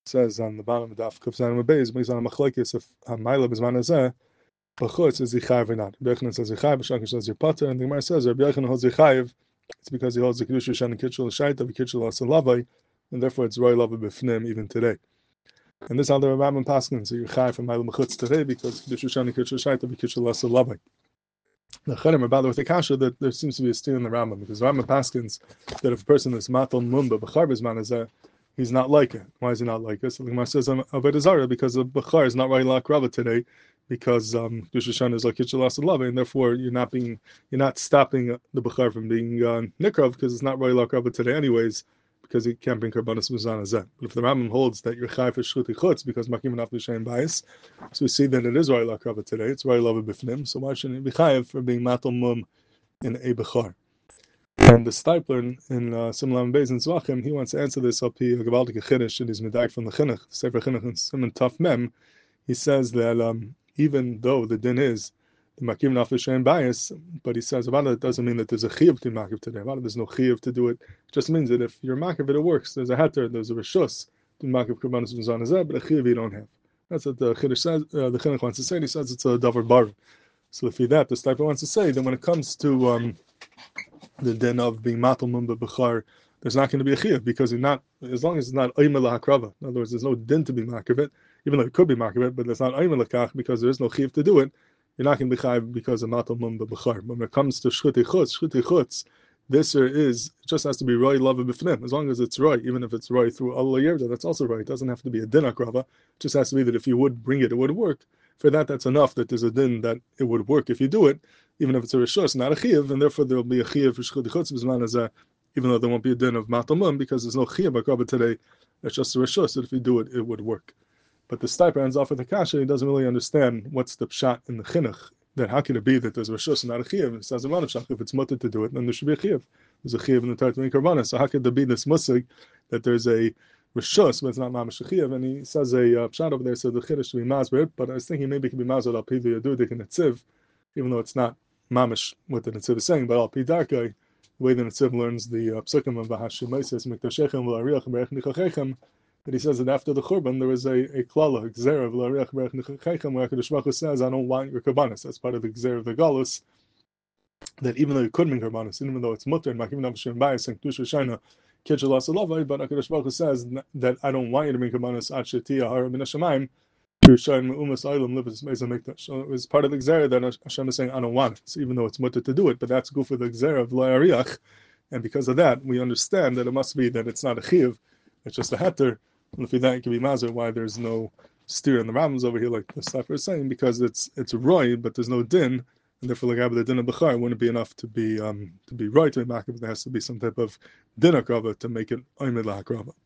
says on the bottom of Daf Kuf Zayin Beis, based on a machlekes if Hamayla B'zman Hazeh, B'chutz is Yichayev or not. Rabbi Yochanan says Yichayev, Shankar says Yerpater, and the Gemara says Rabbi Yochanan holds Yichayev. It's because he holds the Kedusha Shan and Kitchel Shaita, Kitchel Asalavai, and therefore it's Roy Lava B'fnim even today. And this other Rambam Paskin, so Yichayev from Hamayla B'chutz today because Kedusha Shan and Kitchel Shaita, Kitchel Asalavai. The Chadim are bothered with the kasha that there seems to be a steer in the Rambam, because the Rambam paskins that if a person is matal mumba b'char b'zman hazeh, he's not like it. Why is he not like it? So the Gemara says avodah zarah because the b'char is not right like Rava today, because Kedusha Shan is like Kitchel Asalavai, and therefore you're not stopping the b'char from being nikrav because it's not right like Rava today anyways, because he can't bring karbanos b'zman hazeh. But if the Rambam holds that you're chai for shchuti chutz because makim enough to shein bias, so we see that it is right like Rava today. It's right lava b'fnim. So why shouldn't it be chayav for being matal mum in a b'char? And the Stipler in Simlam Beis and Zvachim, he wants to answer this up here. Gavaldik Chiddush in his Medag from the Chinuch, Sefer Chinuch and Simon Taf Mem. He says that even though the din is the makim nafesh and bias, but he says about it doesn't mean that there's a chiyuv to makiv today. About it, there's no chiyuv to do it. It just means that if you're makiv, it works. There's a heter, there's a reshus to makiv karbanos mizan hazeh, but a chiyuv you don't have. That's what the Chiddush says. The Chinuch wants to say. He says it's a davar bar. So if that, the Stipler wants to say that when it comes to the din of being matal mumba b'char, there's not going to be a chiyuv because you're not, as long as it's not oimel hakrava. In other words, there's no din to be makivit, even though it could be makivit, but there's not oimel hakach because there is no chiyuv to do it. You're not going to be chayiv because of matal mumba b'char. But when it comes to shchuti chutz, this is, it just has to be roi lava b'fnim. As long as it's roi, even if it's roi through Allah Yerda, that's also roi. It doesn't have to be a din hakrava. It just has to be that if you would bring it, it would work. For that, that's enough that there's a din that it would work if you do it, even if it's a rishus, not a chiyuv, and therefore there will be a chiyuv for shchuti chutz b'zman hazeh, even though there won't be a din of matal mum because there's no chiyuv hakrava today. It's just a rishus that if you do it, it would work. But the Stipler ends off with the kasha. He doesn't really understand what's the pshat in the chinuch. That how can it be that there's a rishus and not a chiyuv? It says a shach. If it's mutter to do it, then there should be a chiyuv. There's a chiyuv in the Torah to make karbanos. So how could there be this musig that there's a rishus, but it's not mamash chiyuv? And he says a pshat over there, so the chiddush should be masber. But I was thinking maybe it could be masber al pi yadudik and netziv, even though it's not mamash what the netziv is saying. But al pi darkei, the way the netziv learns the psukim of v'hashim meises miktashechem v'ariach berech nichachechem, that he says that after the Churban there was a klala, gzer of l'ariach berech nichachechem, where HaKadosh Baruch Hu says, I don't want your karbanos. That's part of the gzer of the galus, that even though you could bring karbanos, even though it's mutter and makim nafesh and bias and kedusha shayna kitchel asalavai, but HaKadosh Baruch Hu says that I don't want you to bring karbanos ad shetia hara min hashamayim yerushalayim me'umas olam livas meizah mikdash. So it was part of the gzer that Hashem is saying I don't want it. So even though it's mutter to do it, but that's good for the gzer of l'ariach, and because of that we understand that it must be that it's not a chiyuv, it's just a heter. And if that can be mazer, why there's no steer in the Rambams over here, like the Stipler is saying, because it's roy, but there's no din, and therefore like the din of b'char wouldn't be enough to be roy to be makiv. There has to be some type of din hakrava to make it oimid lahakrava.